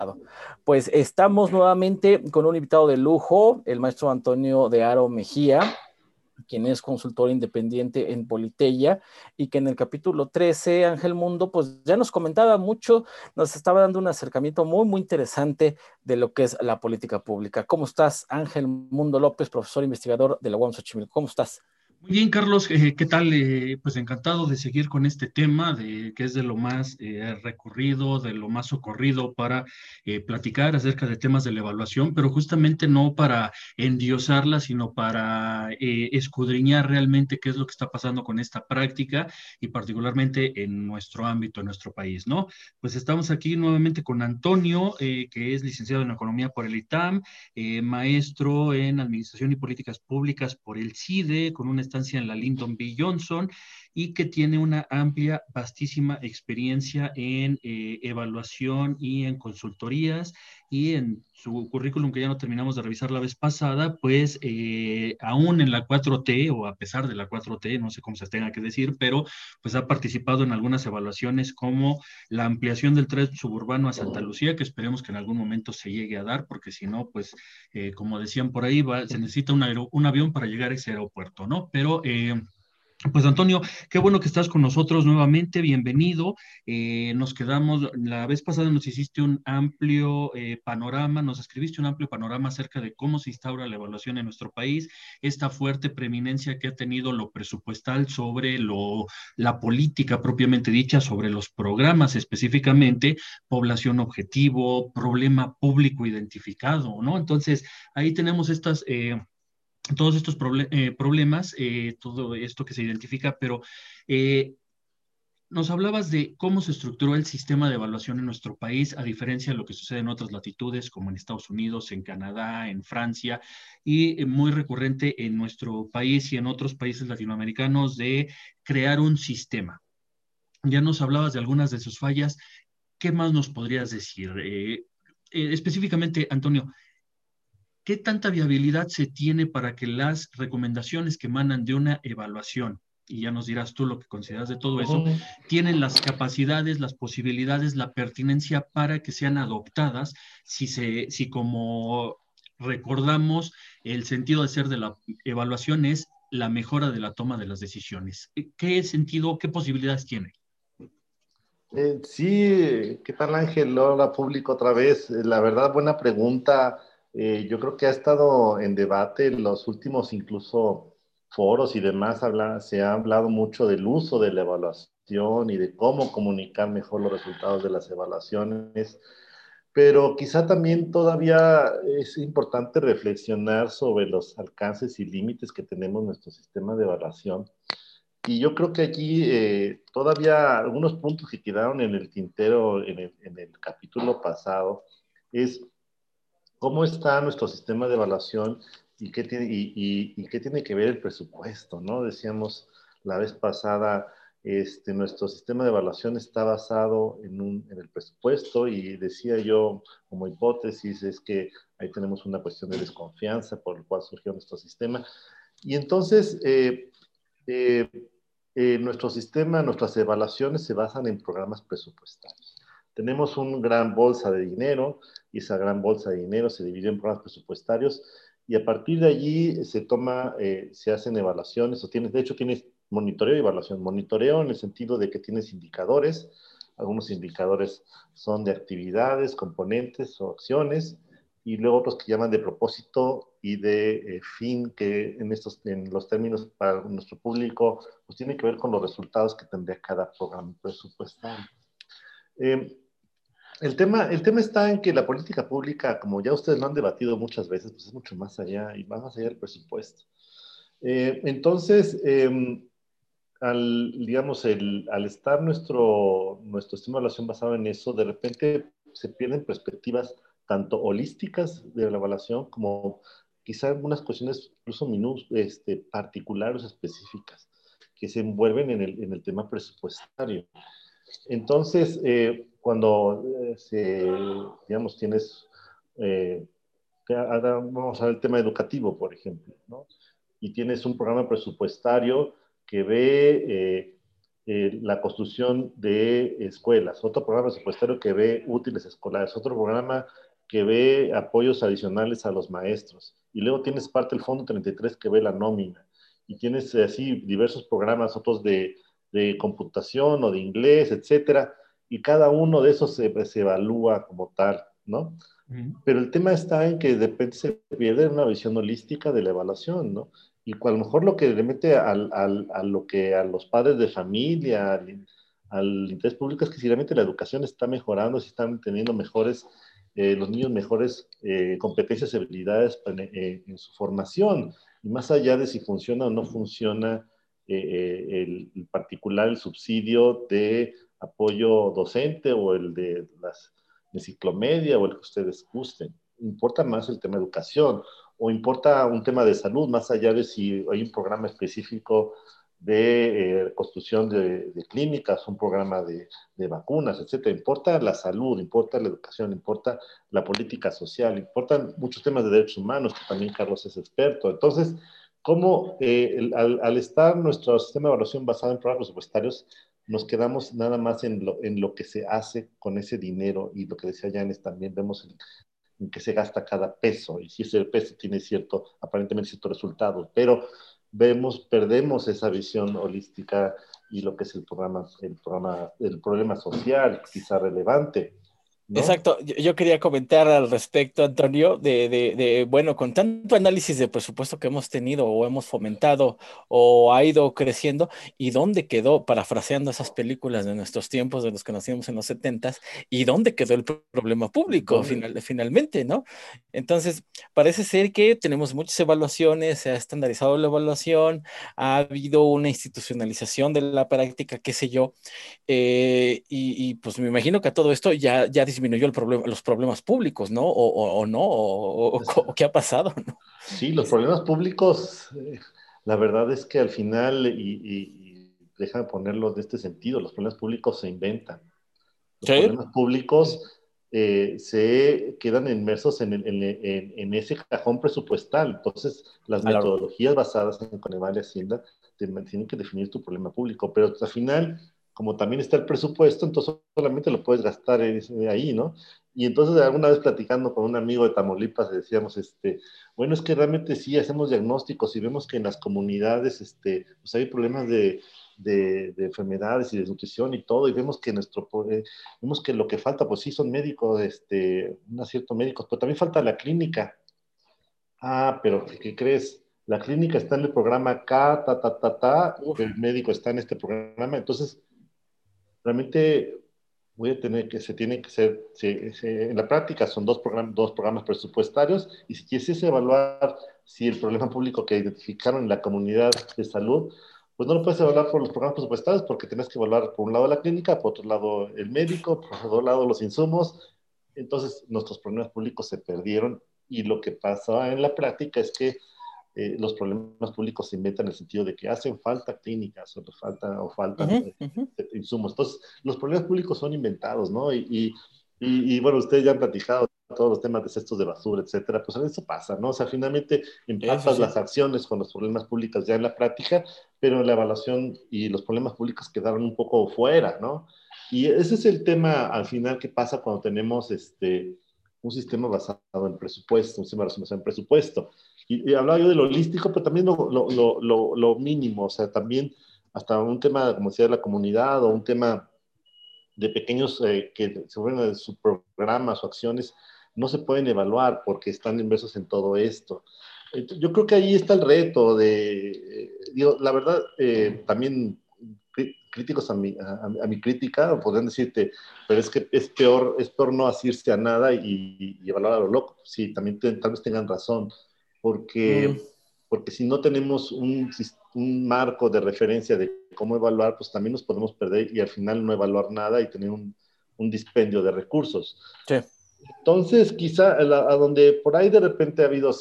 Pues estamos nuevamente con un invitado de lujo, el maestro Antonio de Aro Mejía, quien es consultor independiente en Politeya, y que en el capítulo 13, Ángel Mundo, pues ya nos comentaba mucho, nos estaba dando un acercamiento muy interesante de lo que es la política pública. ¿Cómo estás, Ángel Mundo López, profesor investigador de la UAM Xochimilco? ¿Cómo estás? Muy bien, Carlos, ¿qué tal? Pues encantado de seguir con este tema, de que es de lo más recurrido, de lo más socorrido para platicar acerca de temas de la evaluación, pero justamente no para endiosarla, sino para escudriñar realmente qué es lo que está pasando con esta práctica y particularmente en nuestro ámbito, en nuestro país, ¿no? Pues estamos aquí nuevamente con Antonio, que es licenciado en Economía por el ITAM, maestro en Administración y Políticas Públicas por el CIDE, con una estancia en la Lyndon B. Johnson, y que tiene una amplia, vastísima experiencia en evaluación y en consultorías, y en su currículum que ya no terminamos de revisar la vez pasada, pues aún en la 4T, o a pesar de la 4T, no sé cómo se tenga que decir, pero pues ha participado en algunas evaluaciones como la ampliación del tren suburbano a Santa Lucía, que esperemos que en algún momento se llegue a dar, porque si no, pues como decían por ahí, se necesita un avión para llegar a ese aeropuerto, ¿no? Pero pues Antonio, qué bueno que estás con nosotros nuevamente, bienvenido. Nos quedamos, la vez pasada nos hiciste un amplio panorama, nos escribiste un amplio panorama acerca de cómo se instaura la evaluación en nuestro país, esta fuerte preeminencia que ha tenido lo presupuestal sobre la política propiamente dicha, sobre los programas específicamente, población objetivo, problema público identificado, ¿no? Entonces, ahí tenemos todos estos problemas, todo esto que se identifica, pero eh, nos hablabas de cómo se estructuró el sistema de evaluación en nuestro país, a diferencia de lo que sucede en otras latitudes, como en Estados Unidos, en Canadá, en Francia, y muy recurrente en nuestro país y en otros países latinoamericanos de crear un sistema. Ya nos hablabas de algunas de sus fallas. ¿Qué más nos podrías decir? Específicamente, Antonio, ¿qué tanta viabilidad se tiene para que las recomendaciones que emanan de una evaluación, y ya nos dirás tú lo que consideras de todo eso, Ujú. tienen las capacidades, las posibilidades, la pertinencia para que sean adoptadas, si como recordamos, el sentido de ser de la evaluación es la mejora de la toma de las decisiones? ¿Qué sentido, qué posibilidades tiene? Sí, ¿qué tal Ángel? Hola público otra vez. La verdad, buena pregunta. Yo creo que ha estado en debate en los últimos incluso foros y demás. Se ha hablado mucho del uso de la evaluación y de cómo comunicar mejor los resultados de las evaluaciones. Pero quizá también todavía es importante reflexionar sobre los alcances y límites que tenemos en nuestro sistema de evaluación. Y yo creo que aquí todavía algunos puntos que quedaron en el tintero en el capítulo pasado es cómo está nuestro sistema de evaluación y qué tiene, y qué tiene que ver el presupuesto, ¿no? Decíamos la vez pasada, nuestro sistema de evaluación está basado en el presupuesto y decía yo como hipótesis es que ahí tenemos una cuestión de desconfianza por el cual surgió nuestro sistema. Y entonces, eh, nuestro sistema, nuestras evaluaciones se basan en programas presupuestarios. Tenemos una gran bolsa de dinero y esa gran bolsa de dinero se divide en programas presupuestarios y a partir de allí se hacen evaluaciones de hecho tienes monitoreo y evaluación. Monitoreo en el sentido de que tienes indicadores, algunos indicadores son de actividades, componentes o acciones y luego otros que llaman de propósito y de fin, que en los términos para nuestro público, pues tiene que ver con los resultados que tendría cada programa presupuestario. Eh, el tema está en que la política pública, como ya ustedes lo han debatido muchas veces, pues es mucho más allá y va más allá del presupuesto. Entonces, digamos, al estar nuestro sistema de evaluación basado en eso, de repente se pierden perspectivas tanto holísticas de la evaluación como quizá algunas cuestiones incluso particulares específicas que se envuelven en el tema presupuestario. Entonces, cuando digamos, eh, ahora vamos a ver el tema educativo, por ejemplo, ¿no? Y tienes un programa presupuestario que ve la construcción de escuelas, otro programa presupuestario que ve útiles escolares, otro programa que ve apoyos adicionales a los maestros, y luego tienes parte del Fondo 33 que ve la nómina, y tienes así diversos programas, otros de computación o de inglés, etcétera, y cada uno de esos se evalúa como tal, ¿no? Pero el tema está en que de repente se pierde una visión holística de la evaluación, ¿no? Y a lo mejor lo que le mete a lo que a los padres de familia, al interés público, es que si realmente la educación está mejorando, si están teniendo mejores, los niños mejores competencias y habilidades en su formación, y más allá de si funciona o no funciona el particular, el subsidio de apoyo docente o el de las enciclomedia o el que ustedes gusten. Importa más el tema de educación o importa un tema de salud, más allá de si hay un programa específico de construcción de clínicas, un programa de vacunas, etcétera. Importa la salud, importa la educación, importa la política social, importan muchos temas de derechos humanos, que también Carlos es experto. Entonces, cómo al estar nuestro sistema de evaluación basado en programas presupuestarios, nos quedamos nada más en lo que se hace con ese dinero y lo que decía Yanes también, vemos en qué se gasta cada peso y si ese peso tiene cierto, aparentemente cierto resultado, pero perdemos esa visión holística y lo que es el problema social, quizá relevante, ¿no? Exacto, yo quería comentar al respecto, Antonio, bueno, con tanto análisis de presupuesto que hemos tenido o hemos fomentado o ha ido creciendo, ¿y dónde quedó, parafraseando esas películas de nuestros tiempos, de los que nacimos en los setentas, y dónde quedó el problema público ¿Dónde? finalmente, ¿no? Entonces, parece ser que tenemos muchas evaluaciones, se ha estandarizado la evaluación, ha habido una institucionalización de la práctica, qué sé yo. Pues me imagino que a todo esto ya disminuyó los problemas públicos, ¿no? O no, o qué ha pasado, ¿no? Sí, los problemas públicos, la verdad es que al final, y déjame ponerlo de este sentido, los problemas públicos se inventan. Los Sí, problemas públicos se quedan inmersos en ese cajón presupuestal. Entonces, las a la- metodologías basadas en Coneval y Hacienda tienen que definir tu problema público, pero al final, como también está el presupuesto, entonces solamente lo puedes gastar ahí, ¿no? Y entonces alguna vez platicando con un amigo de Tamaulipas decíamos, bueno, es que realmente sí hacemos diagnósticos y vemos que en las comunidades pues hay problemas de enfermedades y de nutrición y todo, y vemos que lo que falta, pues sí, son médicos, un acierto médicos, pero también falta la clínica. Ah, pero ¿qué crees? La clínica está en el programa K, uf, pero el médico está en este programa. Entonces, realmente voy a tener que, se tiene que ser, en la práctica son dos programas presupuestarios, y si quieres evaluar si el problema público que identificaron en la comunidad de salud, pues no lo puedes evaluar por los programas presupuestarios porque tienes que evaluar por un lado la clínica, por otro lado el médico, por otro lado los insumos. Entonces nuestros problemas públicos se perdieron, y lo que pasa en la práctica es que los problemas públicos se inventan en el sentido de que hacen falta clínicas o faltan ujú, ujú. insumos. Entonces, los problemas públicos son inventados, ¿no? Bueno, ustedes ya han platicado todos los temas de cestos de basura, etcétera, pues eso pasa, ¿no? O sea, finalmente Sí, sí, empatas sí. las acciones con los problemas públicos ya en la práctica, pero la evaluación y los problemas públicos quedaron un poco fuera, ¿no? Y ese es el tema al final que pasa cuando tenemos un sistema basado en presupuesto, un sistema basado en presupuesto. Y hablaba yo de lo holístico, pero también lo mínimo, o sea, también hasta un tema, como decía, de la comunidad o un tema de pequeños que se vuelven de sus programas o acciones, no se pueden evaluar porque están inmersos en todo esto. Yo creo que ahí está el reto digo, la verdad, también críticos a mi crítica podrían decirte, pero es que es peor no asirse a nada y evaluar a lo loco. Sí, también tal vez tengan razón, Mm, porque, porque si no tenemos un marco de referencia de cómo evaluar, pues también nos podemos perder y al final no evaluar nada y tener un dispendio de recursos. sí. Entonces, quizá a donde por ahí de repente ha habido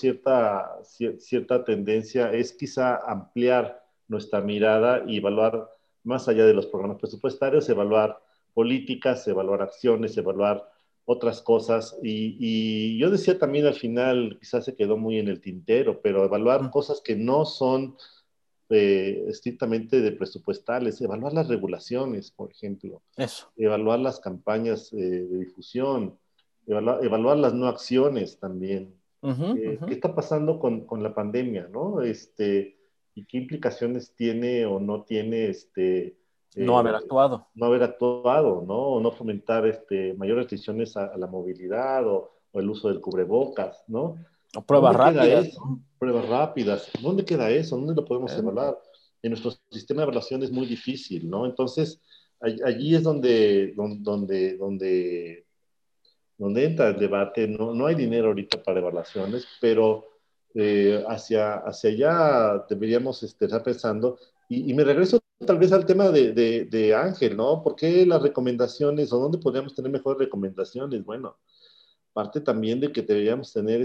cierta tendencia es quizá ampliar nuestra mirada y evaluar más allá de los programas presupuestarios, evaluar políticas, evaluar acciones, evaluar otras cosas. Y yo decía también al final, quizás se quedó muy en el tintero, pero evaluar Mm, cosas que no son estrictamente de presupuestales, evaluar las regulaciones, por ejemplo, Eso. evaluar las campañas de difusión, evaluar las no acciones también. ¿Qué está pasando con la pandemia, no? Y qué implicaciones tiene o no tiene No haber eh, actuado. no haber actuado, ¿no? O no fomentar mayores restricciones a la movilidad o el uso del cubrebocas, ¿no? O pruebas ¿Dónde queda rápidas, eso? ¿no? Pruebas rápidas. ¿Dónde queda eso? ¿Dónde lo podemos ¿Eh? evaluar? En nuestro sistema de evaluación es muy difícil, ¿no? Entonces, allí es donde entra el debate. No, no hay dinero ahorita para evaluaciones, pero hacia allá deberíamos estar pensando. Y me regreso tal vez al tema de Ángel, ¿no? ¿Por qué las recomendaciones o dónde podríamos tener mejores recomendaciones? Bueno, parte también de que deberíamos tener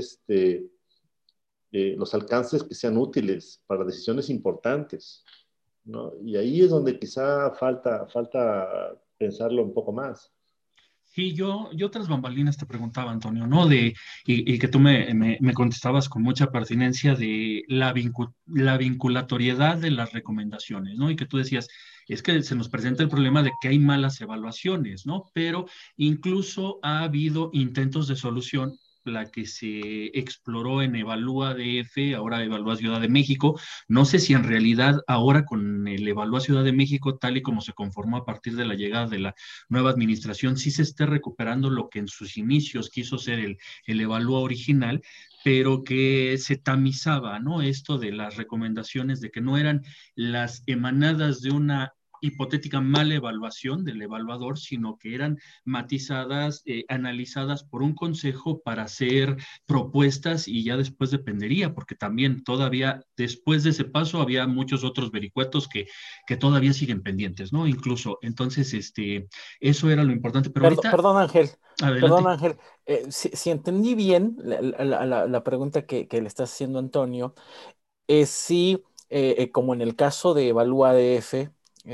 los alcances que sean útiles para decisiones importantes, ¿no? Y ahí es donde quizá falta pensarlo un poco más. Sí, yo tras bambalinas te preguntaba, Antonio, ¿no? Y que tú me contestabas con mucha pertinencia de la vinculatoriedad de las recomendaciones, ¿no? Y que tú decías, es que se nos presenta el problema de que hay malas evaluaciones, ¿no? Pero incluso ha habido intentos de solución, la que se exploró en Evalúa DF, ahora Evalúa Ciudad de México. No sé si en realidad ahora con el Evalúa Ciudad de México, tal y como se conformó a partir de la llegada de la nueva administración sí se esté recuperando lo que en sus inicios quiso ser el evalúa original, pero que se tamizaba, ¿no? Esto de las recomendaciones de que no eran las emanadas de una hipotética mala evaluación del evaluador, sino que eran matizadas, analizadas por un consejo para hacer propuestas y ya después dependería, porque también todavía después de ese paso había muchos otros vericuetos que todavía siguen pendientes, ¿no? Incluso, entonces, eso era lo importante. Pero ahorita, Perdón, Ángel. Perdón, adelante. Ángel. Si entendí bien la pregunta que le estás haciendo a Antonio, es si, como en el caso de Evalúa DF,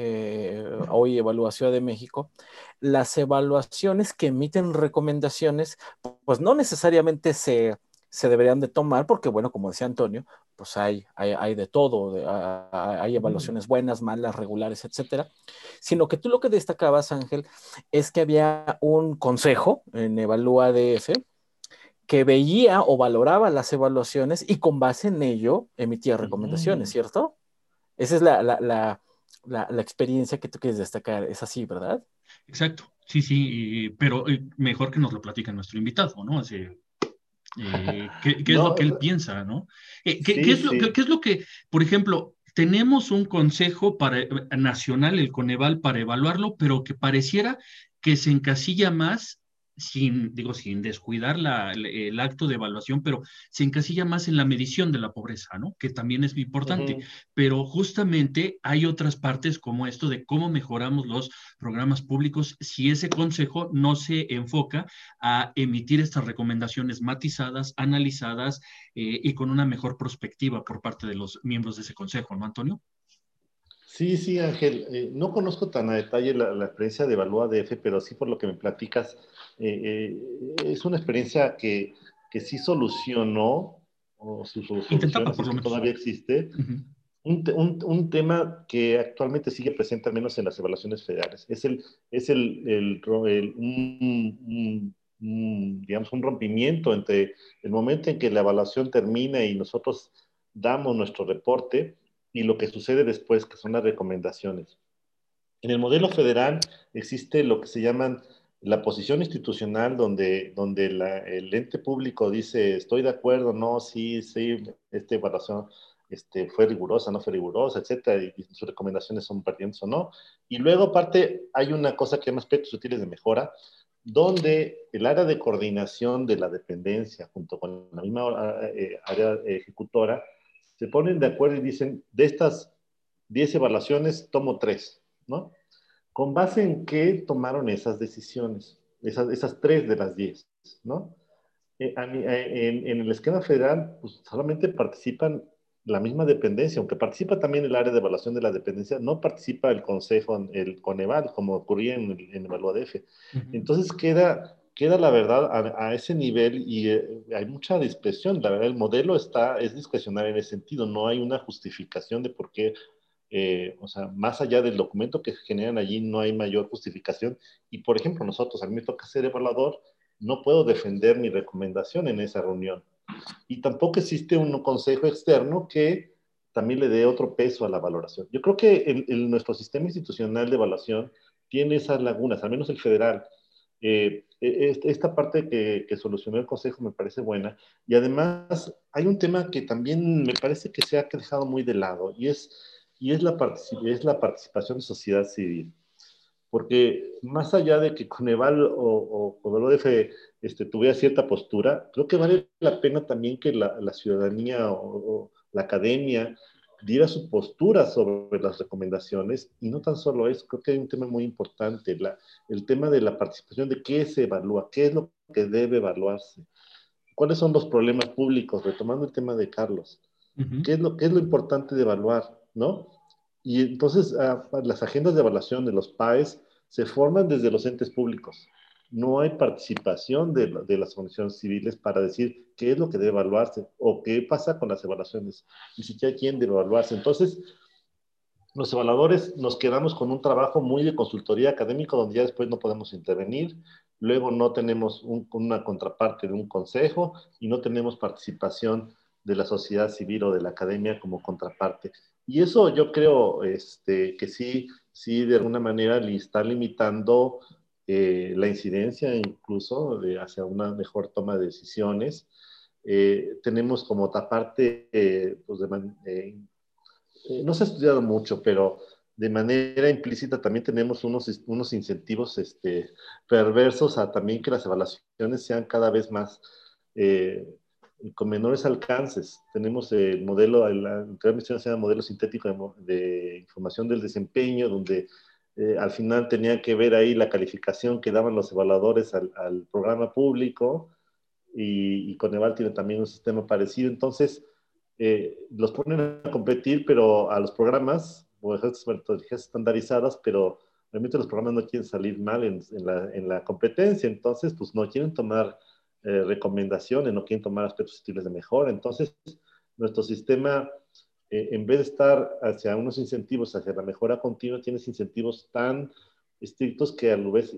hoy Evalúa Ciudad de México, las evaluaciones que emiten recomendaciones, pues no necesariamente se deberían de tomar, porque bueno, como decía Antonio, pues hay de todo, hay evaluaciones buenas, malas, regulares, etcétera, sino que tú lo que destacabas, Ángel, es que había un consejo en Evalúa DF que veía o valoraba las evaluaciones y con base en ello emitía recomendaciones, Mm. ¿cierto? Esa es la experiencia que tú quieres destacar. Es así, ¿verdad? Exacto, sí, sí, pero mejor que nos lo platique nuestro invitado, ¿no? Así, ¿qué es lo que No, él piensa, ¿no? ¿Qué sí, es sí. qué es lo que, por ejemplo, tenemos un consejo nacional, el Coneval, para evaluarlo, pero que pareciera que se encasilla más, sin descuidar el acto de evaluación, pero se encasilla más en la medición de la pobreza, ¿no? Que también es muy importante. Ujú. Pero justamente hay otras partes como esto de cómo mejoramos los programas públicos si ese consejo no se enfoca a emitir estas recomendaciones matizadas, analizadas y con una mejor perspectiva por parte de los miembros de ese consejo, ¿no, Antonio? Sí, sí, Ángel. No conozco tan a detalle la experiencia de Evalúa DF, pero sí por lo que me platicas, es una experiencia que sí solucionó, o su Intentaba, solución, si por es lo que menos. todavía existe, Uh -huh. un tema que actualmente sigue presente, al menos en las evaluaciones federales. Digamos, un rompimiento entre el momento en que la evaluación termina y nosotros damos nuestro reporte y lo que sucede después, que son las recomendaciones. En el modelo federal existe lo que se llaman la posición institucional, donde el ente público dice, estoy de acuerdo, no, sí, sí, esta evaluación fue rigurosa, no fue rigurosa, etcétera, y sus recomendaciones son pertinentes o no. Y luego, aparte, hay una cosa que se llama aspectos útiles de mejora, donde el área de coordinación de la dependencia, junto con la misma área ejecutora, se ponen de acuerdo y dicen, de estas 10 evaluaciones, tomo 3, ¿no? ¿Con base en qué tomaron esas decisiones? Esas 3 de las 10, ¿no? En el esquema federal, pues solamente participan la misma dependencia, aunque participa también el área de evaluación de la dependencia, no participa el consejo, el Coneval, como ocurría en Evaluadef. Uh -huh. Entonces queda queda la verdad a ese nivel y hay mucha discreción. La verdad, el modelo es discrecional en ese sentido. No hay una justificación de por qué, o sea, más allá del documento que generan allí, no hay mayor justificación. Y, por ejemplo, nosotros, a mí me toca ser evaluador, no puedo defender mi recomendación en esa reunión. Y tampoco existe un consejo externo que también le dé otro peso a la valoración. Yo creo que nuestro sistema institucional de evaluación tiene esas lagunas, al menos el federal. Esta parte que solucionó el Consejo me parece buena. Y además hay un tema que también me parece que se ha dejado muy de lado y es la participación de sociedad civil. Porque más allá de que Coneval o el ODF tuviera cierta postura, creo que vale la pena también que la ciudadanía o la academia diera su postura sobre las recomendaciones, y no tan solo eso, creo que hay un tema muy importante, el tema de la participación, de qué se evalúa, qué es lo que debe evaluarse, cuáles son los problemas públicos, retomando el tema de Carlos, Ujú. qué es lo importante de evaluar, ¿no? Y entonces las agendas de evaluación de los PAES se forman desde los entes públicos. No hay participación de las organizaciones civiles para decir qué es lo que debe evaluarse o qué pasa con las evaluaciones. Ni siquiera quién debe evaluarse. Entonces, los evaluadores nos quedamos con un trabajo muy de consultoría académica donde ya después no podemos intervenir, luego no tenemos una contraparte de un consejo y no tenemos participación de la sociedad civil o de la academia como contraparte. Y eso yo creo que sí, sí, de alguna manera le está limitando la incidencia incluso hacia una mejor toma de decisiones. Tenemos como otra parte, pues no se ha estudiado mucho, pero de manera implícita también tenemos unos incentivos perversos a también que las evaluaciones sean cada vez más eh, con menores alcances. Tenemos el modelo, se llama modelo sintético de información del desempeño, donde al final tenía que ver ahí la calificación que daban los evaluadores al programa público, y Coneval tiene también un sistema parecido. Entonces, los ponen a competir, pero a los programas, o estas metodologías estandarizadas, pero realmente los programas no quieren salir mal en la competencia, entonces, pues no quieren tomar recomendaciones, no quieren tomar aspectos estilos de mejora. Entonces, nuestro sistema, en vez de estar hacia unos incentivos, hacia la mejora continua, tiene incentivos tan estrictos que a la vez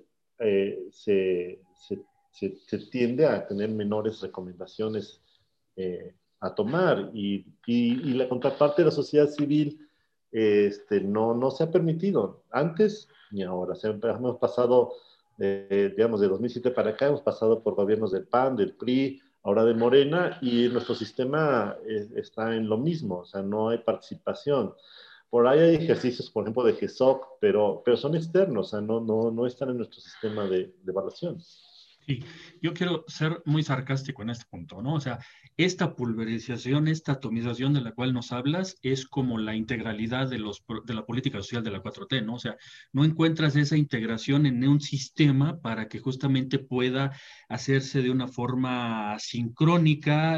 se tiende a tener menores recomendaciones a tomar, y la contraparte de la sociedad civil no se ha permitido antes ni ahora. O sea, hemos pasado, digamos, de 2007 para acá, hemos pasado por gobiernos del PAN, del PRI, ahora de Morena, y nuestro sistema está en lo mismo, o sea, no hay participación. Por ahí hay ejercicios, por ejemplo, de GESOC, pero son externos, o sea, no están en nuestro sistema de evaluación. Sí, yo quiero ser muy sarcástico en este punto, ¿no? O sea, esta pulverización, esta atomización de la cual nos hablas es como la integralidad de la política social de la 4T, ¿no? O sea, no encuentras esa integración en un sistema para que justamente pueda hacerse de una forma sincrónica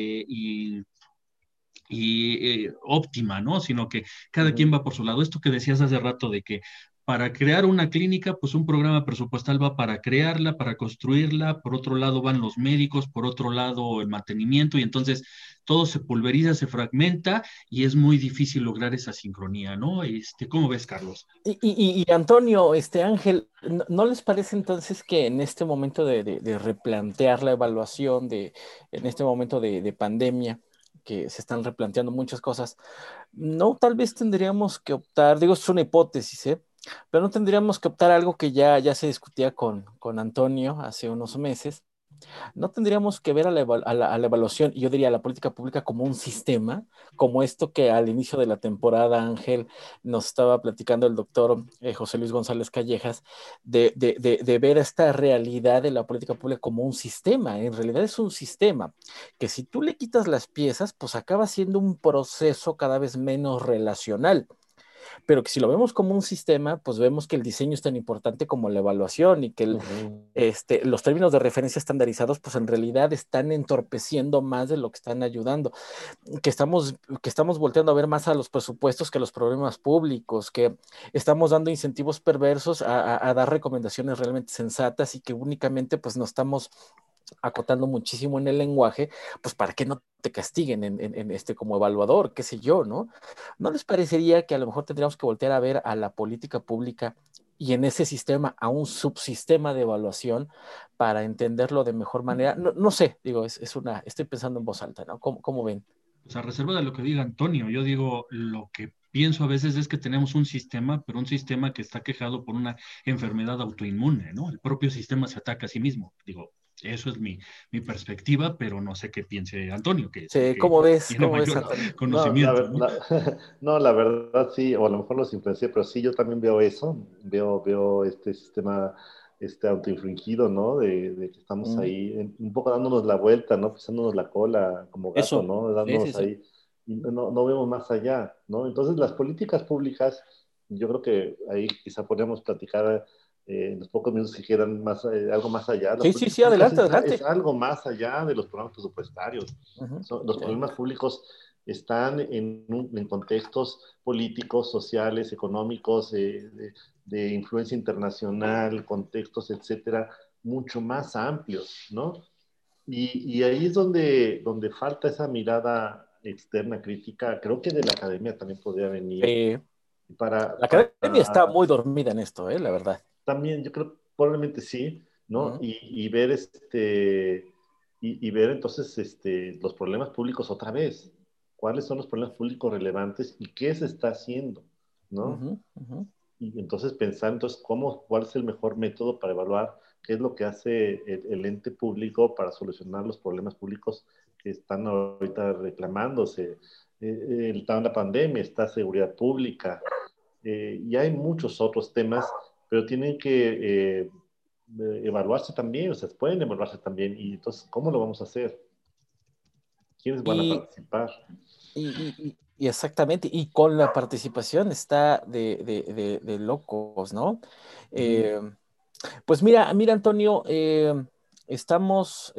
y óptima, ¿no? Sino que cada quien Ujú. va por su lado. Esto que decías hace rato de que para crear una clínica, pues un programa presupuestal va para crearla, para construirla, por otro lado van los médicos, por otro lado el mantenimiento, y entonces todo se pulveriza, se fragmenta y es muy difícil lograr esa sincronía, ¿no? ¿Cómo ves, Carlos? Y Antonio, Ángel, ¿no les parece entonces que en este momento de replantear la evaluación, en este momento de pandemia, que se están replanteando muchas cosas, no tal vez tendríamos que optar, digo, es una hipótesis, ¿eh? Pero no tendríamos que optar a algo que ya se discutía con Antonio hace unos meses? No tendríamos que ver a la evaluación, y yo diría a la política pública como un sistema, como esto que al inicio de la temporada, Ángel, nos estaba platicando el doctor José Luis González Callejas, de ver esta realidad de la política pública como un sistema. En realidad es un sistema que si tú le quitas las piezas, pues acaba siendo un proceso cada vez menos relacional. pero que si lo vemos como un sistema, pues vemos que el diseño es tan importante como la evaluación y que los términos de referencia estandarizados, pues en realidad están entorpeciendo más de lo que están ayudando, que estamos volteando a ver más a los presupuestos que a los problemas públicos, que estamos dando incentivos perversos a dar recomendaciones realmente sensatas y que únicamente pues nos estamos acotando muchísimo en el lenguaje, pues para que no te castiguen como evaluador, qué sé yo, ¿no? ¿No les parecería que a lo mejor tendríamos que voltear a ver a la política pública y en ese sistema a un subsistema de evaluación para entenderlo de mejor manera? No, no sé, digo, estoy pensando en voz alta, ¿no? ¿Cómo ven? Pues a reserva de lo que diga Antonio, yo digo, lo que pienso a veces es que tenemos un sistema, pero un sistema que está quejado por una enfermedad autoinmune, ¿no? El propio sistema se ataca a sí mismo. Digo, eso es mi perspectiva, pero no sé qué piense Antonio, que es el Sí, que ¿cómo ves? tiene ¿Cómo ves, mayor Antonio? No, conocimiento, ¿no? no, la verdad sí, o a lo mejor los influencié, pero sí, yo también veo eso, veo este sistema autoinfligido, ¿no? De que estamos Mm, ahí un poco dándonos la vuelta, ¿no? Pisándonos la cola como gato, eso, ¿no? sí, sí, Dándonos sí. ahí, y no vemos más allá, ¿no? Entonces las políticas públicas, yo creo que ahí quizá podríamos platicar en los pocos minutos que quedan más, algo más allá. Las Sí, sí, políticas sí, públicas adelante, es adelante. algo más allá de los programas presupuestarios. Ujú, Los sí. problemas públicos están en contextos políticos, sociales, económicos, de influencia internacional, contextos, etcétera, mucho más amplios, ¿no? Y ahí es donde falta esa mirada externa, crítica, creo que de la academia también podría venir, La para academia está muy dormida en esto, la verdad. también, yo creo, probablemente sí, ¿no? Ujú, Y ver y ver entonces los problemas públicos otra vez. ¿Cuáles son los problemas públicos relevantes y qué se está haciendo? ¿No? ujú, ujú. Y entonces pensar entonces cuál es el mejor método para evaluar qué es lo que hace el ente público para solucionar los problemas públicos que están ahorita reclamándose. Está la pandemia, está seguridad pública, y hay muchos otros temas, pero tienen que evaluarse también, o sea, pueden evaluarse también. Y entonces, ¿cómo lo vamos a hacer? ¿Quiénes van a Y, participar? y exactamente, y con la participación está de locos, ¿no? Ujú. Eh, pues mira, Antonio, estamos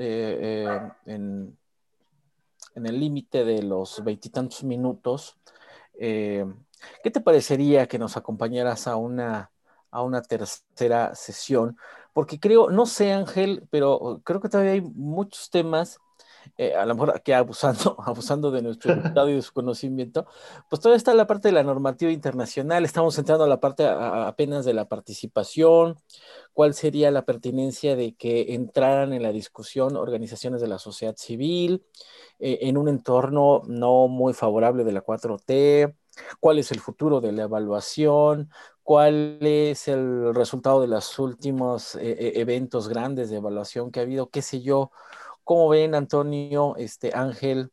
en el límite de los veintitantos minutos. Eh, ¿Qué te parecería que nos acompañaras a una tercera sesión? Porque creo, no sé, Ángel, pero creo que todavía hay muchos temas, a lo mejor aquí abusando, abusando de nuestro invitado y de su conocimiento, pues todavía está la parte de la normativa internacional, estamos entrando a la parte apenas de la participación, cuál sería la pertinencia de que entraran en la discusión organizaciones de la sociedad civil, en un entorno no muy favorable de la 4T, cuál es el futuro de la evaluación, cuál es el resultado de los últimos eventos grandes de evaluación que ha habido, qué sé yo. ¿Cómo ven, Antonio, Ángel,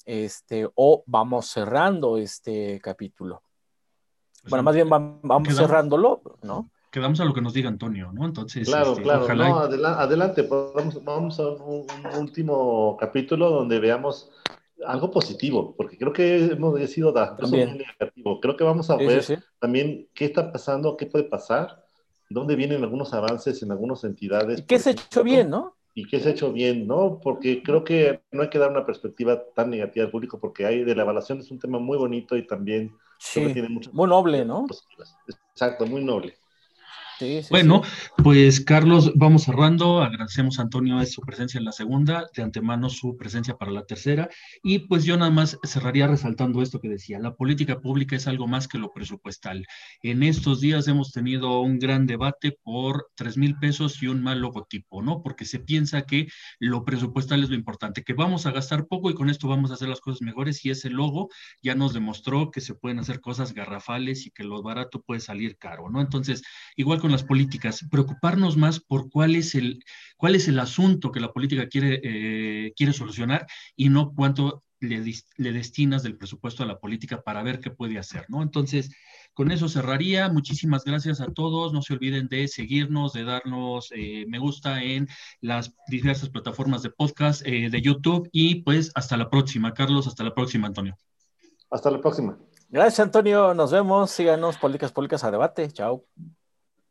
o vamos cerrando este capítulo? Pues Bueno, más bien vamos quedamos, cerrándolo, ¿no? quedamos a lo que nos diga Antonio, ¿no? Entonces, Claro, claro. ojalá. No, adelante. Vamos a un último capítulo donde veamos algo positivo, porque creo que hemos sido incluso muy También. negativo. Creo que vamos a Sí, sí, ver sí. también qué está pasando, qué puede pasar, dónde vienen algunos avances en algunas entidades, ¿Y qué por se ha hecho bien, ejemplo, no? y qué se ha hecho bien, ¿no? Porque creo que no hay que dar una perspectiva tan negativa al público, porque hay de la evaluación es un tema muy bonito y también creo que Sí, tiene muchas muy noble, perspectivas ¿no? positivas. Exacto, muy noble. Sí, sí, Bueno, sí. pues Carlos, vamos cerrando. Agradecemos a Antonio su presencia en la segunda, de antemano su presencia para la tercera. Y pues yo nada más cerraría resaltando esto que decía, la política pública es algo más que lo presupuestal. En estos días hemos tenido un gran debate por 3,000 pesos y un mal logotipo, ¿no? Porque se piensa que lo presupuestal es lo importante, que vamos a gastar poco y con esto vamos a hacer las cosas mejores y ese logo ya nos demostró que se pueden hacer cosas garrafales y que lo barato puede salir caro, ¿no? Entonces, igual con las políticas, preocuparnos más por cuál es el asunto que la política quiere solucionar y no cuánto le destinas del presupuesto a la política para ver qué puede hacer, ¿no? Entonces, con eso cerraría. Muchísimas gracias a todos. No se olviden de seguirnos, de darnos me gusta en las diversas plataformas de podcast de YouTube y pues hasta la próxima, Carlos, hasta la próxima, Antonio. Hasta la próxima. Gracias, Antonio. Nos vemos. Síganos, Políticas Públicas a Debate. Chao.